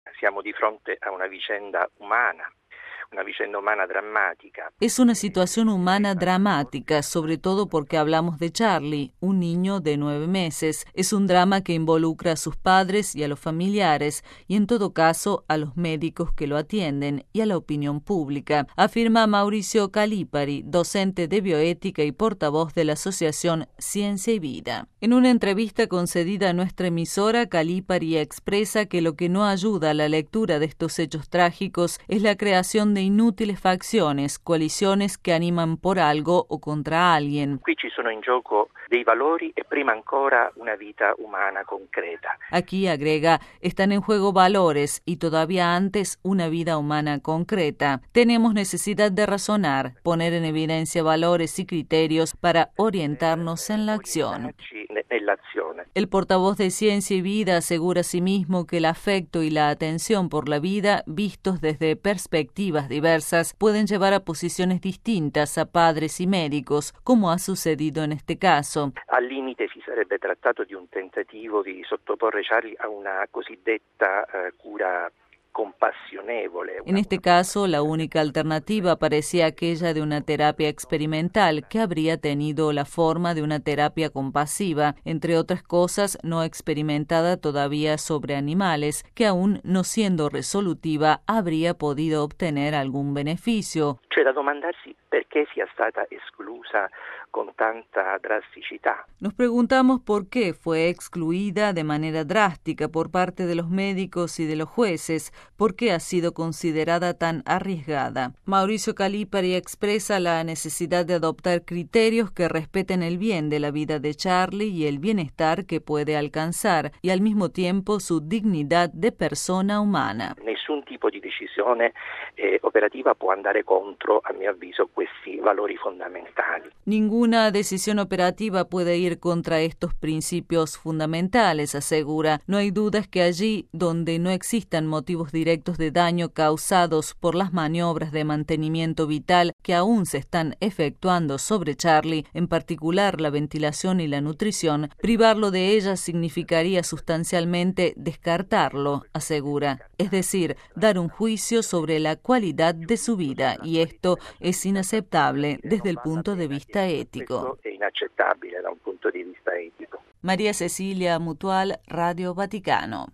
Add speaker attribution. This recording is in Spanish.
Speaker 1: Siamo di fronte a una vicenda umana dramática.
Speaker 2: Es una situación humana dramática, sobre todo porque hablamos de Charlie, un niño de 9 meses. Es un drama que involucra a sus padres y a los familiares, y en todo caso a los médicos que lo atienden y a la opinión pública, afirma Mauricio Calipari, docente de bioética y portavoz de la asociación Ciencia y Vida. En una entrevista concedida a nuestra emisora, Calipari expresa que lo que no ayuda a la lectura de estos hechos trágicos es la creación de inútiles facciones, coaliciones que animan por algo o contra alguien.
Speaker 1: Qui ci sono in gioco dei valori e prima ancora una vita umana concreta.
Speaker 2: Aquí, agrega, están en juego valores y todavía antes una vida humana concreta. Tenemos necesidad de razonar, poner en evidencia valores y criterios para orientarnos en la acción. El portavoz de Ciencia y Vida asegura asimismo que el afecto y la atención por la vida, vistos desde perspectivas diversas, pueden llevar a posiciones distintas a padres y médicos, como ha sucedido en este caso.
Speaker 1: Al limite si sarebbe trattato di un tentativo di sottoporre Charlie a una cosiddetta cura compassionevole.
Speaker 2: En este caso, la única alternativa parecía aquella de una terapia experimental que habría tenido la forma de una terapia compasiva, entre otras cosas no experimentada todavía sobre animales, que aún no siendo resolutiva habría podido obtener algún beneficio.
Speaker 1: C'è da domandarsi perché sia stata esclusa con tanta drasticità.
Speaker 2: Nos preguntamos por qué fue excluida de manera drástica por parte de los médicos y de los jueces, por qué ha sido considerada tan arriesgada. Mauricio Calipari expresa la necesidad de adoptar criterios que respeten el bien de la vida de Charlie y el bienestar que puede alcanzar, y al mismo tiempo su dignidad de persona umana.
Speaker 1: Nessun tipo di decisione operativa può andare contro, a mio avviso, questi valori fondamentali.
Speaker 2: Ninguna decisión operativa puede ir contra estos principios fundamentales, asegura. No hay dudas que allí donde no existan motivos directos de daño causados por las maniobras de mantenimiento vital que aún se están efectuando sobre Charlie, en particular la ventilación y la nutrición, privarlo de ellas significaría sustancialmente descartarlo, asegura. Es decir, dar un juicio sobre la cualidad de su vida, y esto es inaceptable desde el punto de vista ético. María Cecilia Mutual, Radio Vaticano.